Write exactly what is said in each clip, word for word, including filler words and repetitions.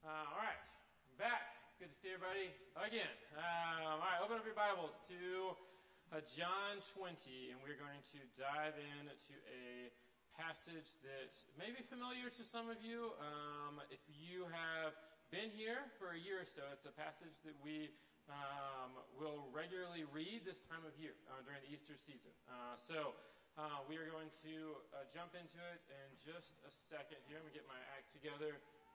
Uh, all right, I'm back. Good to see everybody again. Um, all right, open up your Bibles to uh, John twenty, and we're going to dive into a passage that may be familiar to some of you. Um, if you have been here for a year or so, it's a passage that we um, will regularly read this time of year uh, during the Easter season. Uh, so uh, we are going to uh, jump into it in just a second here. Let me get my act together.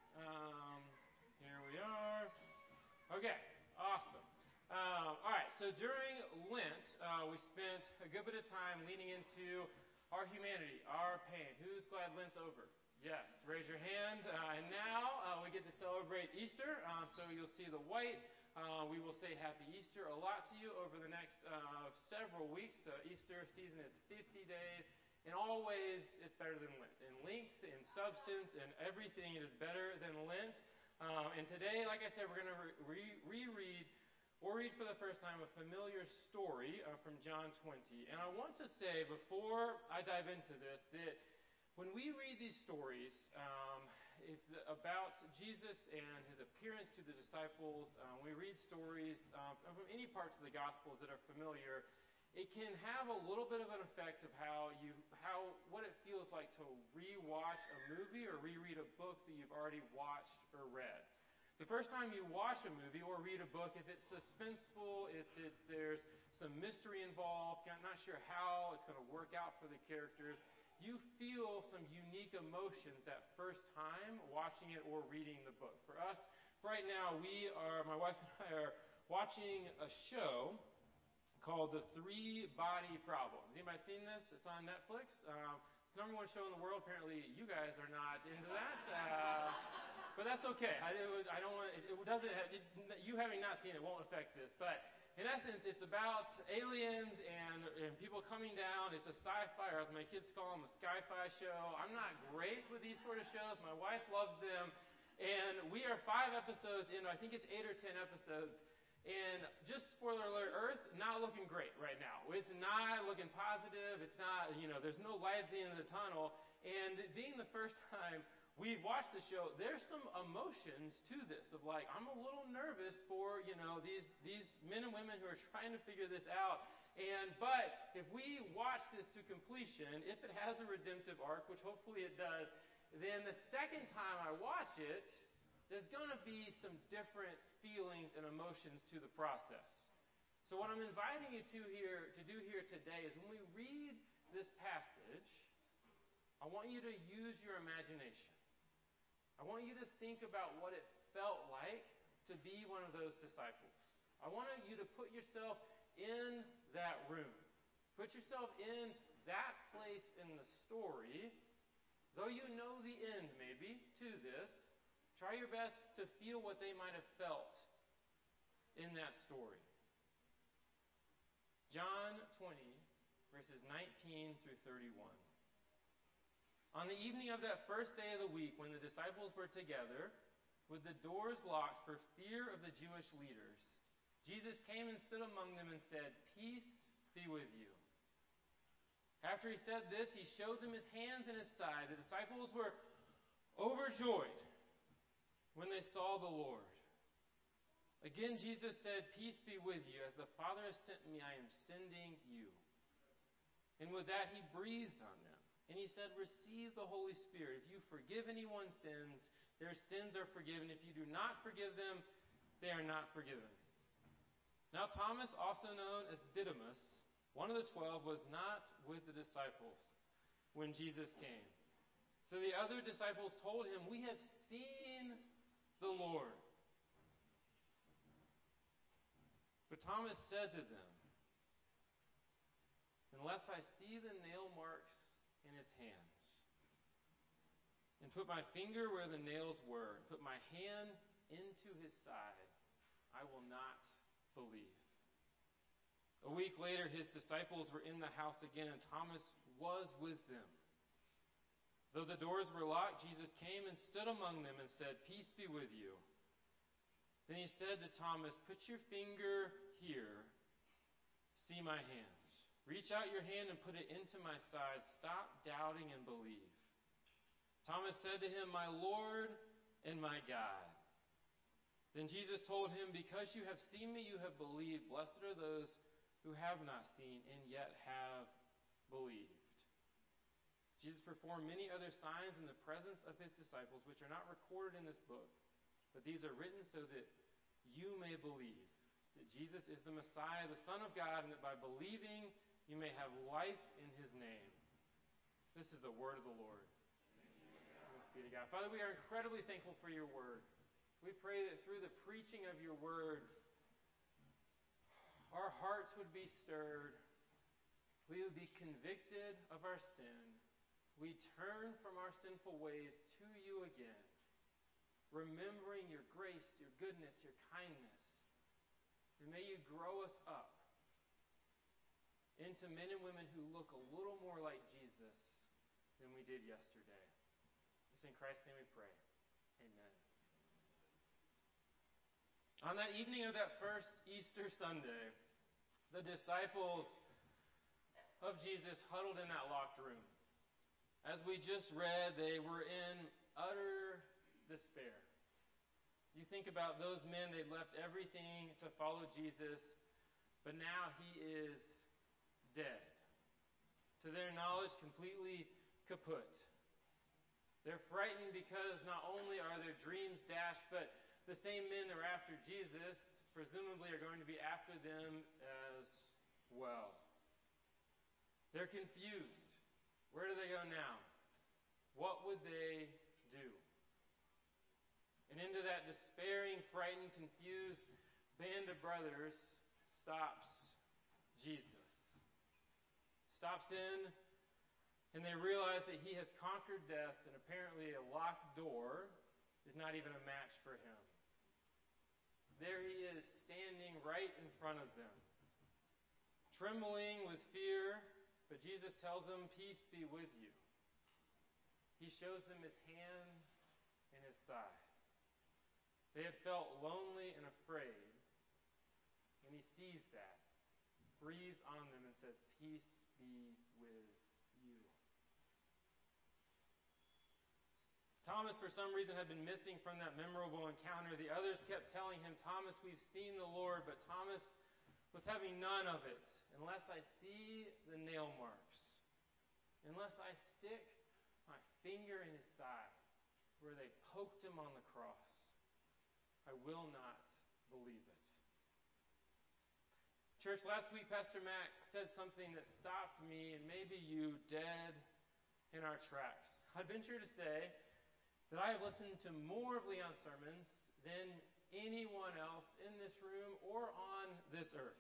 Um, here we are. Okay, awesome. Um, all right, so during Lent, uh, we spent a good bit of time leaning into our humanity, our pain. Who's glad Lent's over? Yes, raise your hand. Uh, and now uh, we get to celebrate Easter. Uh, so you'll see the white. Uh, we will say Happy Easter a lot to you over the next uh, several weeks. Uh, Easter season is fifty days. In all ways, it's better than Lent. In length, in substance, in everything, it is better than Lent. Um, and today, like I said, we're going to re- reread or read for the first time a familiar story uh, from John twenty. And I want to say, before I dive into this, that when we read these stories um, if the, about Jesus and his appearance to the disciples, um, we read stories um, from any parts of the Gospels that are familiar, it can have a little bit of an effect of how you, how, what it feels like to rewatch a movie or reread a book that you've already watched or read. The first time you watch a movie or read a book, if it's suspenseful, it's, it's there's some mystery involved, not sure how it's going to work out for the characters, you feel some unique emotions that first time watching it or reading the book. For us, right now, we are, my wife and I are watching a show called The Three Body Problem. Has anybody seen this? It's on Netflix. Um, it's the number one show in the world. Apparently, you guys are not into that, uh, but that's okay. I, it, I don't want it, it doesn't. Have, it, you having not seen it won't affect this. But in essence, it's about aliens and, and people coming down. It's a sci-fi, or as my kids call them, a sci-fi show. I'm not great with these sort of shows. My wife loves them, and we are five episodes in. I think it's eight or ten episodes. And just spoiler alert, Earth, not looking great right now. It's not looking positive. It's not, you know, there's no light at the end of the tunnel. And being the first time we've watched the show, there's some emotions to this of like, I'm a little nervous for, you know, these, these men and women who are trying to figure this out. And, but if we watch this to completion, if it has a redemptive arc, which hopefully it does, then the second time I watch it, there's going to be some different feelings and emotions to the process. So what I'm inviting you to here to do here today is when we read this passage, I want you to use your imagination. I want you to think about what it felt like to be one of those disciples. I want you to put yourself in that room. Put yourself in that place in the story. Though you know the end maybe to this, try your best to feel what they might have felt in that story. John twenty, verses nineteen through thirty-one. On the evening of that first day of the week, when the disciples were together, with the doors locked for fear of the Jewish leaders, Jesus came and stood among them and said, "Peace be with you." After he said this, he showed them his hands and his side. The disciples were overjoyed when they saw the Lord. Again, Jesus said, "Peace be with you. As the Father has sent me, I am sending you." And with that, he breathed on them. And he said, "Receive the Holy Spirit. If you forgive anyone's sins, their sins are forgiven. If you do not forgive them, they are not forgiven." Now Thomas, also known as Didymus, one of the twelve, was not with the disciples when Jesus came. So the other disciples told him, "We have seen the Lord." But Thomas said to them, "Unless I see the nail marks in his hands, and put my finger where the nails were, and put my hand into his side, I will not believe." A week later, his disciples were in the house again, and Thomas was with them. Though the doors were locked, Jesus came and stood among them and said, "Peace be with you." Then he said to Thomas, "Put your finger here. See my hands. Reach out your hand and put it into my side. Stop doubting and believe." Thomas said to him, "My Lord and my God." Then Jesus told him, "Because you have seen me, you have believed. Blessed are those who have not seen and yet have believed." Jesus performed many other signs in the presence of his disciples, which are not recorded in this book, but these are written so that you may believe that Jesus is the Messiah, the Son of God, and that by believing you may have life in his name. This is the word of the Lord. Thanks be to God. Father, we are incredibly thankful for your word. We pray that through the preaching of your word, our hearts would be stirred. We would be convicted of our sin. We turn from our sinful ways to you again, remembering your grace, your goodness, your kindness. And may you grow us up into men and women who look a little more like Jesus than we did yesterday. It's in Christ's name we pray. Amen. On that evening of that first Easter Sunday, the disciples of Jesus huddled in that locked room. As we just read, they were in utter despair. You think about those men, they left everything to follow Jesus, but now he is dead. To their knowledge, completely kaput. They're frightened because not only are their dreams dashed, but the same men that were after Jesus presumably are going to be after them as well. They're confused. Where do they go now? What would they do? And into that despairing, frightened, confused band of brothers stops Jesus. Stops in, and they realize that he has conquered death, and apparently a locked door is not even a match for him. There he is, standing right in front of them, trembling with fear. But Jesus tells them, "Peace be with you." He shows them his hands and his side. They had felt lonely and afraid, and he sees that, breathes on them, and says, "Peace be with you." Thomas, for some reason, had been missing from that memorable encounter. The others kept telling him, "Thomas, we've seen the Lord," but Thomas was having none of it. "Unless I see the nail marks, unless I stick my finger in his side where they poked him on the cross, I will not believe it." Church, last week Pastor Mac said something that stopped me and maybe you dead in our tracks. I'd venture to say that I have listened to more of Leon's sermons than anyone else in this room or on this earth.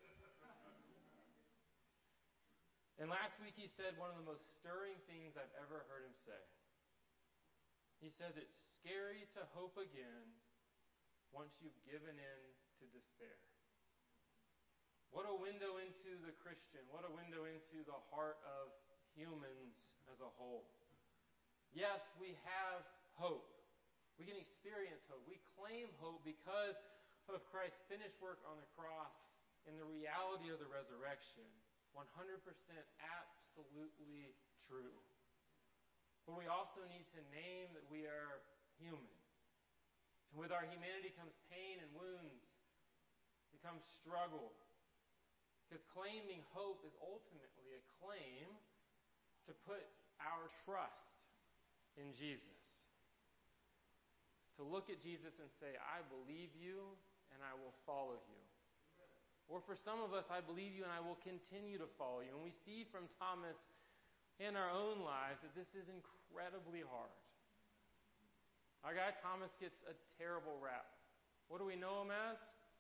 And last week he said one of the most stirring things I've ever heard him say. He says it's scary to hope again once you've given in to despair. What a window into the Christian. What a window into the heart of humans as a whole. Yes, we have hope. We can experience hope. We claim hope because of Christ's finished work on the cross and the reality of the resurrection. one hundred percent absolutely true. But we also need to name that we are human. And with our humanity comes pain and wounds. It comes struggle. Because claiming hope is ultimately a claim to put our trust in Jesus. To look at Jesus and say, "I believe you and I will follow you." Or for some of us, "I believe you and I will continue to follow you." And we see from Thomas in our own lives that this is incredibly hard. Our guy Thomas gets a terrible rap. What do we know him as?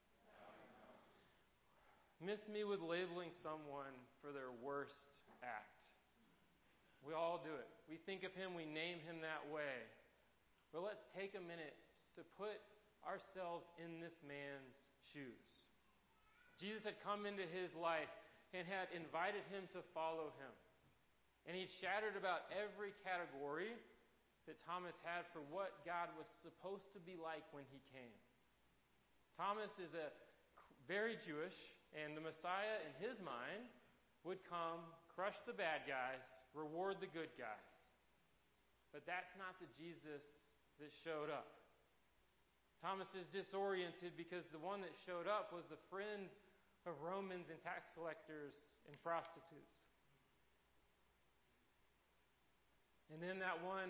Miss me with labeling someone for their worst act. We all do it. We think of him, we name him that way. But let's take a minute to put ourselves in this man's shoes. Jesus had come into his life and had invited him to follow him. And he shattered about every category that Thomas had for what God was supposed to be like when he came. Thomas is a very Jewish, and the Messiah in his mind would come, crush the bad guys, reward the good guys. But that's not the Jesus that showed up. Thomas is disoriented because the one that showed up was the friend of Romans and tax collectors and prostitutes. And then that one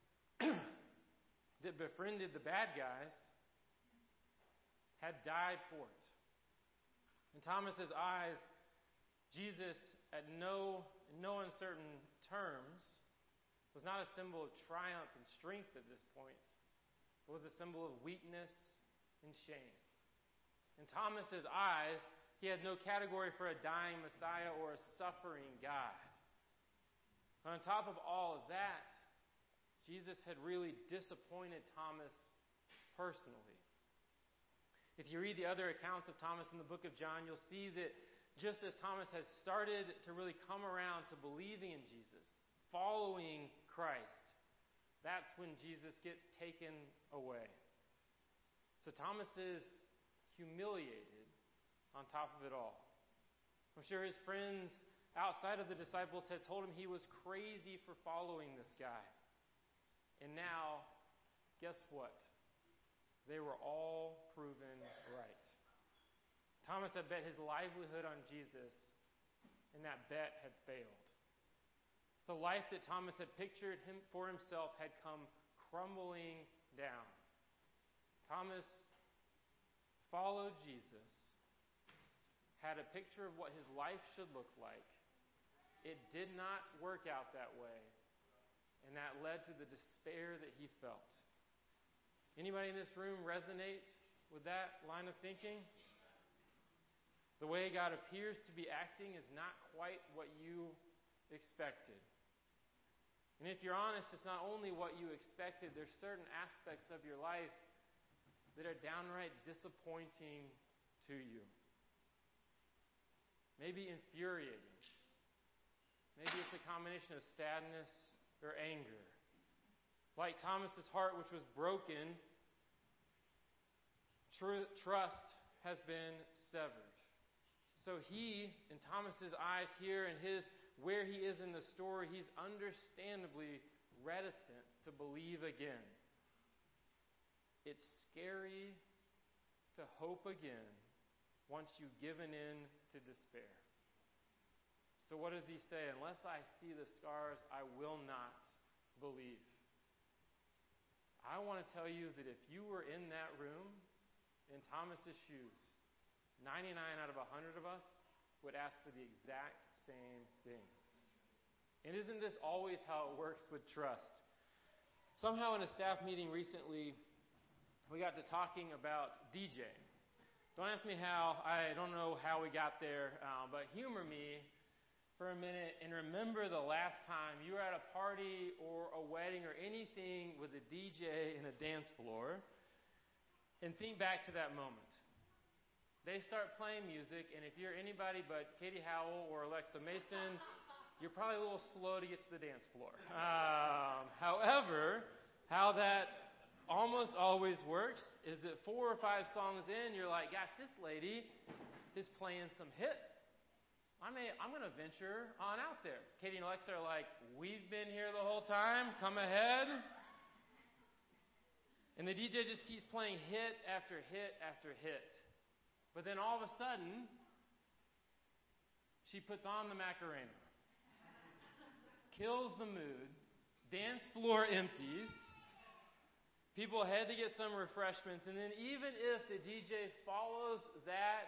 that befriended the bad guys had died for it. In Thomas's eyes, Jesus, at no, in no uncertain terms, was not a symbol of triumph and strength at this point. It was a symbol of weakness and shame. In Thomas's eyes, he had no category for a dying Messiah or a suffering God. On top of all of that, Jesus had really disappointed Thomas personally. If you read the other accounts of Thomas in the book of John, you'll see that just as Thomas has started to really come around to believing in Jesus, following Christ, that's when Jesus gets taken away. So Thomas is humiliated on top of it all. I'm sure his friends outside of the disciples had told him he was crazy for following this guy. And now, guess what? They were all proven right. Thomas had bet his livelihood on Jesus, and that bet had failed. The life that Thomas had pictured him for himself had come crumbling down. Thomas followed Jesus, had a picture of what his life should look like. It did not work out that way, and that led to the despair that he felt. Anybody in this room resonate with that line of thinking? The way God appears to be acting is not quite what you expected. And if you're honest, it's not only what you expected, there's certain aspects of your life that are downright disappointing to you. Maybe infuriating. Maybe it's a combination of sadness or anger. Like Thomas's heart, which was broken, tr- trust has been severed. So he, in Thomas's eyes here, and his where he is in the story, he's understandably reticent to believe again. It's scary to hope again once you've given in to despair. So what does he say? Unless I see the scars, I will not believe. I want to tell you that if you were in that room, in Thomas's shoes, ninety-nine out of one hundred of us would ask for the exact same thing. And isn't this always how it works with trust? Somehow in a staff meeting recently, we got to talking about DJing. Don't ask me how. I don't know how we got there, um, but humor me for a minute and remember the last time you were at a party or a wedding or anything with a D J and a dance floor, and think back to that moment. They start playing music, and if you're anybody but Katie Howell or Alexa Mason, you're probably a little slow to get to the dance floor. Um, however, how that almost always works is that four or five songs in, you're like, gosh, this lady is playing some hits. I may, I'm going to venture on out there. Katie and Alexa are like, we've been here the whole time. Come ahead. And the D J just keeps playing hit after hit after hit. But then all of a sudden, she puts on the Macarena. Kills the mood. Dance floor empties. People head to get some refreshments. And then even if the D J follows that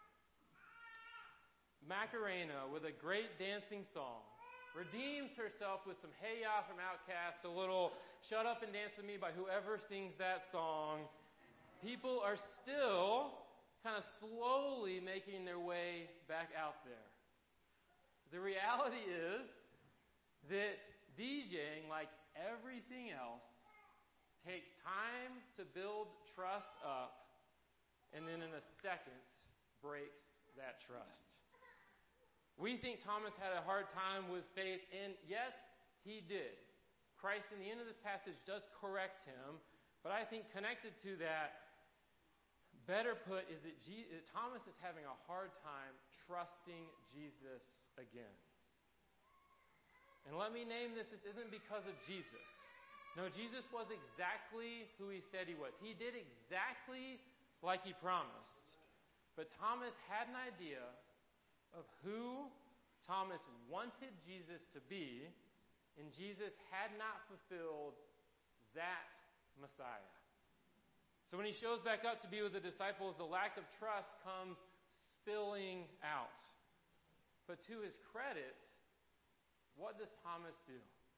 Macarena with a great dancing song, redeems herself with some Hey Ya from Outkast, a little Shut Up and Dance With Me by whoever sings that song, people are still kind of slowly making their way back out there. The reality is that DJing, like everything else, takes time to build trust up, and then in a second breaks that trust. We think Thomas had a hard time with faith, and yes, he did. Christ, in the end of this passage, does correct him, but I think connected to that, better put, is that Je- Thomas is having a hard time trusting Jesus again. And let me name this, this isn't because of Jesus. No, Jesus was exactly who he said he was. He did exactly like he promised. But Thomas had an idea of who Thomas wanted Jesus to be, and Jesus had not fulfilled that Messiah. So when he shows back up to be with the disciples, the lack of trust comes spilling out. But to his credit, what does Thomas do?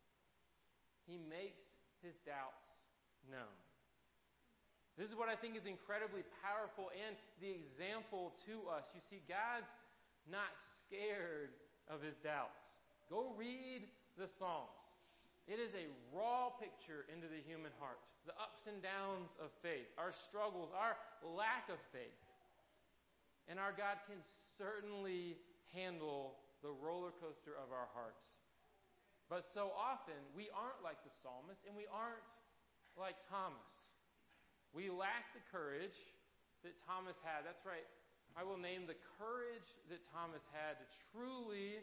He makes his doubts known. This is what I think is incredibly powerful and the example to us. You see, God's not scared of his doubts. Go read the Psalms. It is a raw picture into the human heart. The ups and downs of faith, our struggles, our lack of faith. And our God can certainly handle the roller coaster of our hearts. But so often, we aren't like the psalmist, and we aren't like Thomas. We lack the courage that Thomas had. That's right. I will name the courage that Thomas had to truly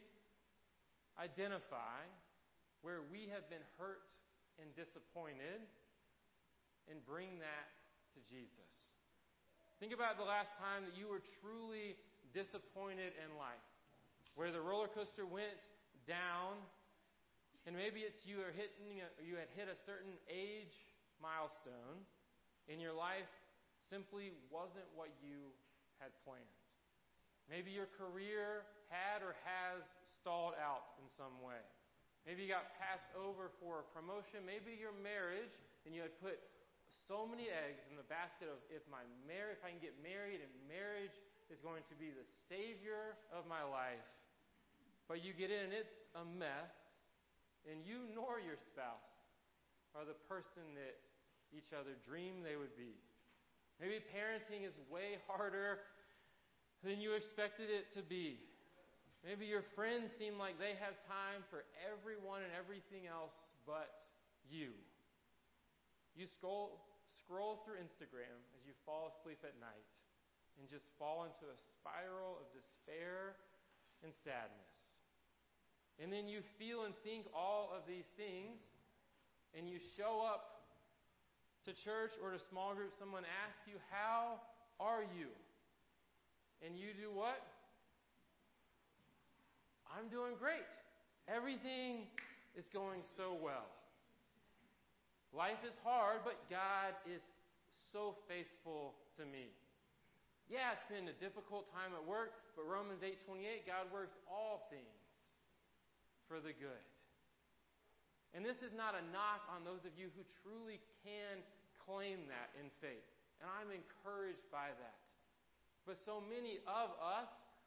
identify where we have been hurt and disappointed and bring that to Jesus. Think about the last time that you were truly disappointed in life, where the roller coaster went down, and maybe it's you are hitting, you had hit a certain age milestone, and your life simply wasn't what you had planned. Maybe your career had or has stalled out in some way. Maybe you got passed over for a promotion. Maybe your marriage, and you had put so many eggs in the basket of if my mar- if I can get married, and marriage is going to be the savior of my life. But you get in and it's a mess, and you nor your spouse are the person that each other dreamed they would be. Maybe parenting is way harder than you expected it to be. Maybe your friends seem like they have time for everyone and everything else but you. You scroll, scroll through Instagram as you fall asleep at night and just fall into a spiral of despair and sadness. And then you feel and think all of these things, and you show up to church or to small group, someone asks you, how are you? And you do what? I'm doing great. Everything is going so well. Life is hard, but God is so faithful to me. Yeah, it's been a difficult time at work, but Romans eight twenty-eight, God works all things for the good. And this is not a knock on those of you who truly can claim that in faith. And I'm encouraged by that. But so many of us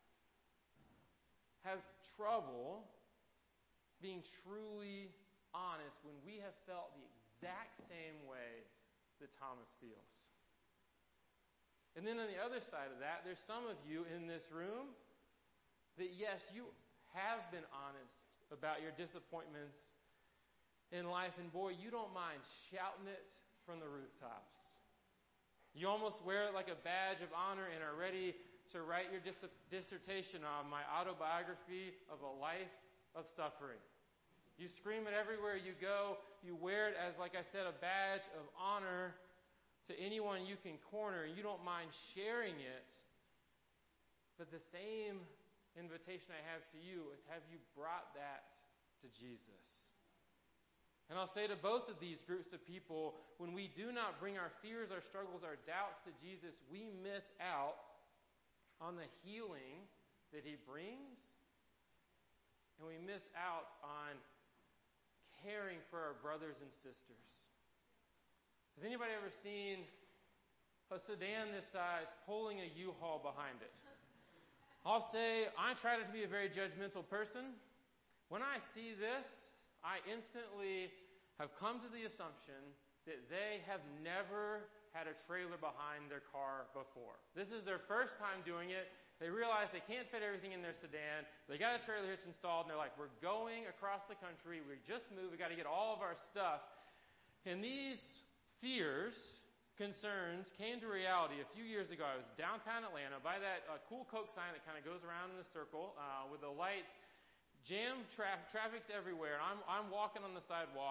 have trouble being truly honest when we have felt the exact same way that Thomas feels. And then on the other side of that, there's some of you in this room that, yes, you have been honest about your disappointments in life, and boy, you don't mind shouting it from the rooftops. You almost wear it like a badge of honor and are ready to write your dis- dissertation on my autobiography of a life of suffering. You scream it everywhere you go. You wear it as, like I said, a badge of honor to anyone you can corner. You don't mind sharing it. But the same invitation I have to you is, have you brought that to Jesus? And I'll say to both of these groups of people, when we do not bring our fears, our struggles, our doubts to Jesus, we miss out on the healing that he brings, and we miss out on caring for our brothers and sisters. Has anybody ever seen a sedan this size pulling a U-Haul behind it? I'll say, I try not to be a very judgmental person. When I see this, I instantly have come to the assumption that they have never had a trailer behind their car before. This is their first time doing it. They realize they can't fit everything in their sedan. They got a trailer hitch installed, and they're like, we're going across the country. We just moved. We got to get all of our stuff. And these fears, concerns came to reality a few years ago. I was downtown Atlanta by that uh, cool Coke sign that kind of goes around in a circle uh, with the lights. Jam tra- traffic's everywhere, and I'm I'm walking on the sidewalk,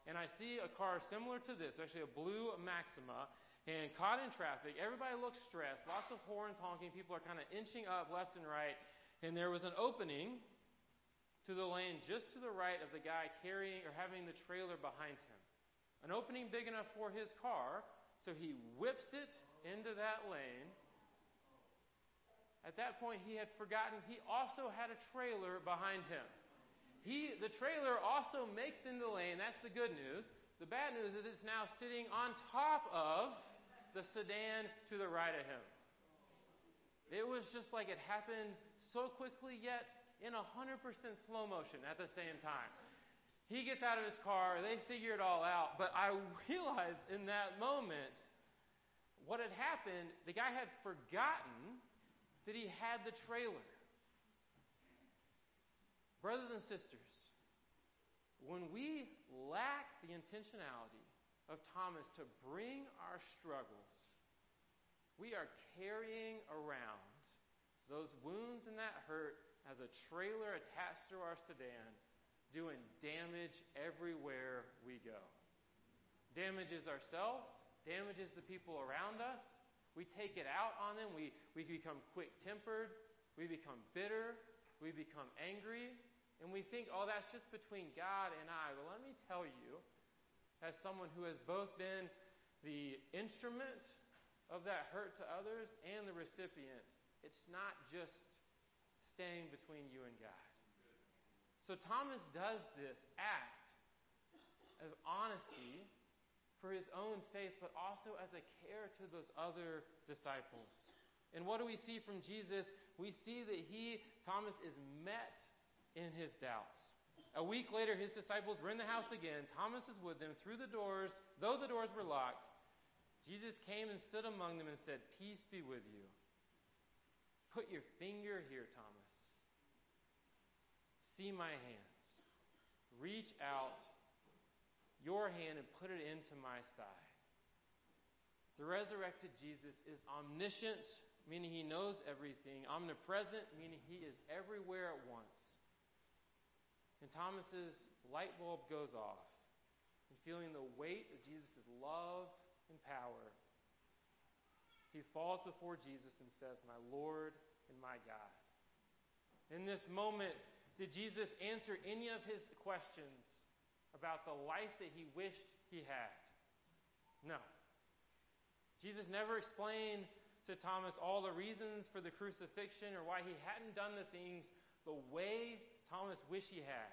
and I see a car similar to this, actually a blue Maxima, and caught in traffic. Everybody looks stressed, lots of horns honking, people are kind of inching up left and right, and there was an opening to the lane just to the right of the guy carrying or having the trailer behind him. An opening big enough for his car, so he whips it into that lane. At that point, he had forgotten he also had a trailer behind him. He, the trailer also makes it into the lane. That's the good news. The bad news is it's now sitting on top of the sedan to the right of him. It was just like it happened so quickly, yet in one hundred percent slow motion at the same time. He gets out of his car, they figure it all out, but I realized in that moment what had happened, the guy had forgotten that he had the trailer. Brothers and sisters, when we lack the intentionality of Thomas to bring our struggles, we are carrying around those wounds and that hurt as a trailer attached to our sedan, doing damage everywhere we go. Damages ourselves, damages the people around us. We take it out on them. We, we become quick-tempered. We become bitter. We become angry. And we think, oh, that's just between God and I. Well, let me tell you, as someone who has both been the instrument of that hurt to others and the recipient, it's not just staying between you and God. So Thomas does this act of honesty for his own faith, but also as a care to those other disciples. And what do we see from Jesus? We see that he, Thomas, is met in his doubts. A week later, his disciples were in the house again. Thomas is with them through the doors. Though the doors were locked, Jesus came and stood among them and said, "Peace be with you. Put your finger here, Thomas. See my hands. Reach out your hand and put it into my side." The resurrected Jesus is omniscient, meaning he knows everything. Omnipresent, meaning he is everywhere at once. And Thomas's light bulb goes off. And feeling the weight of Jesus' love and power, he falls before Jesus and says, "My Lord and my God." In this moment, did Jesus answer any of his questions about the life that he wished he had? No. Jesus never explained to Thomas all the reasons for the crucifixion or why he hadn't done the things the way Thomas wished he had.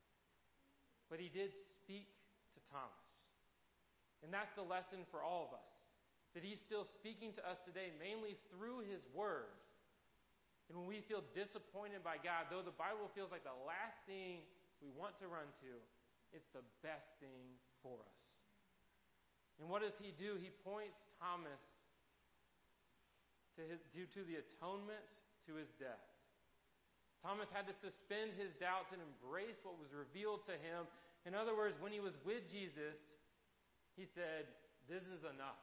But he did speak to Thomas. And that's the lesson for all of us. That he's still speaking to us today, mainly through his word. And when we feel disappointed by God, though the Bible feels like the last thing we want to run to, it's the best thing for us. And what does he do? He points Thomas to, his, due to the atonement to his death. Thomas had to suspend his doubts and embrace what was revealed to him. In other words, when he was with Jesus, he said, "This is enough.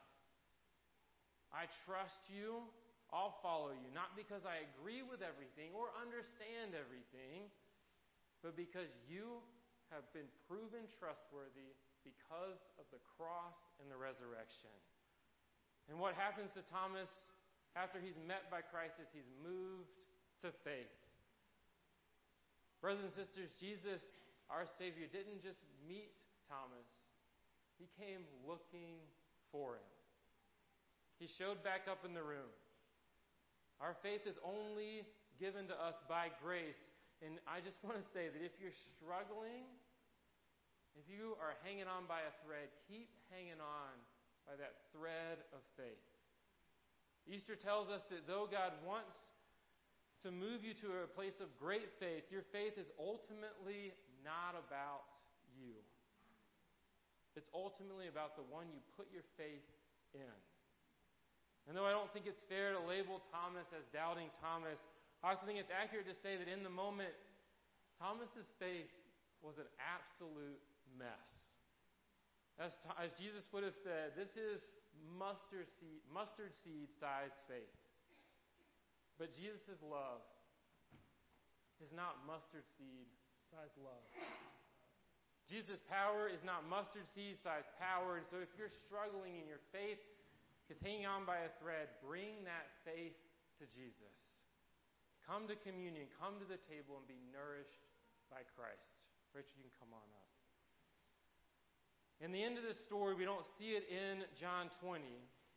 I trust you. I'll follow you, not because I agree with everything or understand everything, but because you have been proven trustworthy because of the cross and the resurrection." And what happens to Thomas after he's met by Christ is he's moved to faith. Brothers and sisters, Jesus, our Savior, didn't just meet Thomas. He came looking for him. He showed back up in the room. Our faith is only given to us by grace. And I just want to say that if you're struggling, if you are hanging on by a thread, keep hanging on by that thread of faith. Easter tells us that though God wants to move you to a place of great faith, your faith is ultimately not about you. It's ultimately about the one you put your faith in. And though I don't think it's fair to label Thomas as doubting Thomas, I also think it's accurate to say that in the moment, Thomas's faith was an absolute mess. As, as Jesus would have said, this is mustard seed, mustard seed sized faith. But Jesus' love is not mustard seed sized love. Jesus' power is not mustard seed sized power. And so if you're struggling in your faith, is hanging on by a thread, bring that faith to Jesus. Come to communion, come to the table, and be nourished by Christ. Rachel, you can come on up. In the end of this story, we don't see it in John twenty.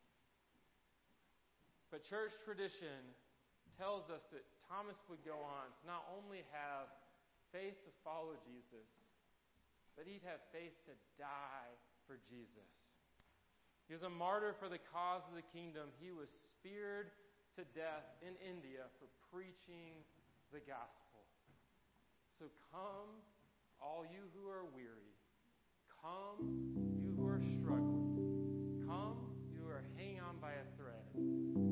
But church tradition tells us that Thomas would go on to not only have faith to follow Jesus, but he'd have faith to die for Jesus. He was a martyr for the cause of the kingdom. He was speared to death in India for preaching the gospel. So come, all you who are weary. Come, you who are struggling. Come, you who are hanging on by a thread.